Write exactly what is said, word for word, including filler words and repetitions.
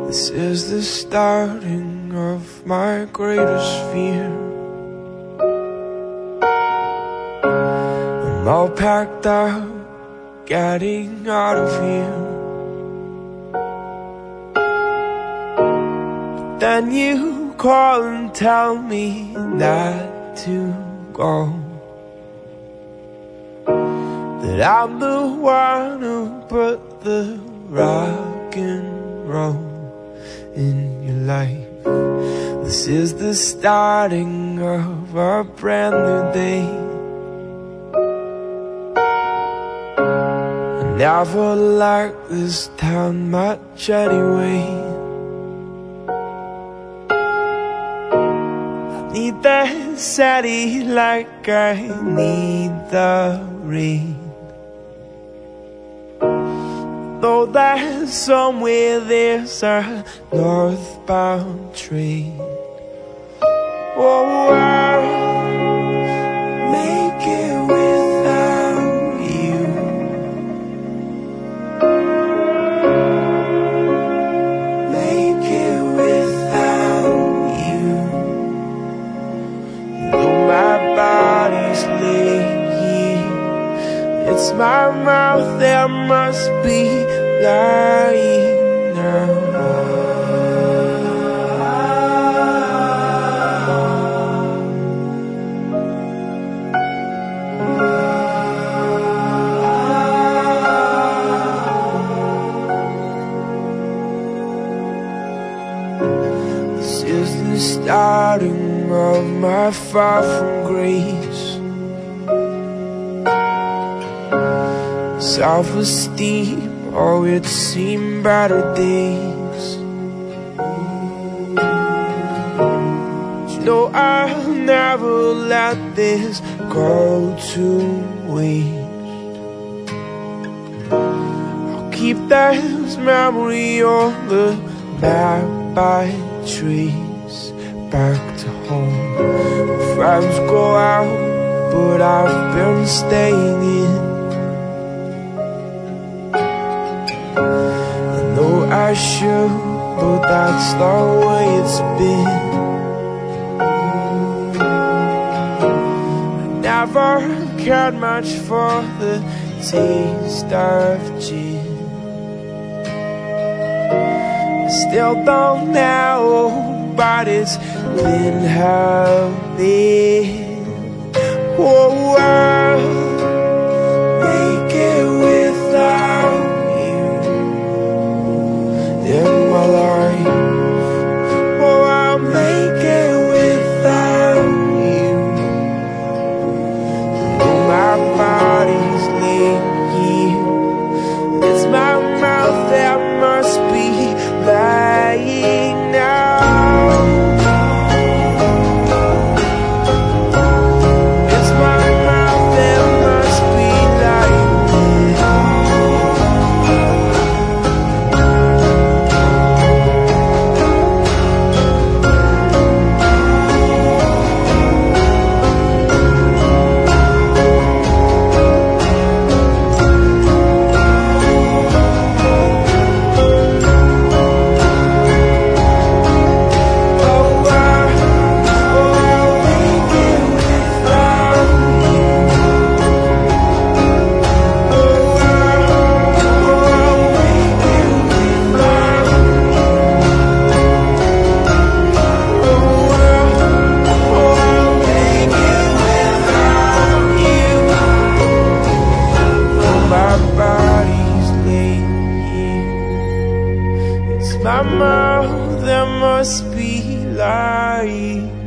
This is the starting of my greatest fear. I'm all packed up, getting out of here. But then you call and tell me not to go, that I'm the one who put the rock and roll in your life. This is the starting of a brand new day. I never liked this town much anyway. I need the city like I need the rain. Though that somewhere there's a northbound train. Oh, I'll make it without you. Make it without you. Though my body's laying here, it's my mouth that must be lying now. This is the starting of my far from grace. Self-esteem, oh, it's seen better days. You know I'll never let this go to waste. I'll keep this memory on the map I trace back to home. Friends go out, but I've been staying in. I should, but that's the way it's been. I never cared much for the taste of gin. I still don't know, but it's been happening. Whoa, whoa. Make it without in my life. Oh, I'll make it without you. Though my body's laying here, it's my mouth that must be lying now. It's my mouth that must be lying now. My mouth that must be lying.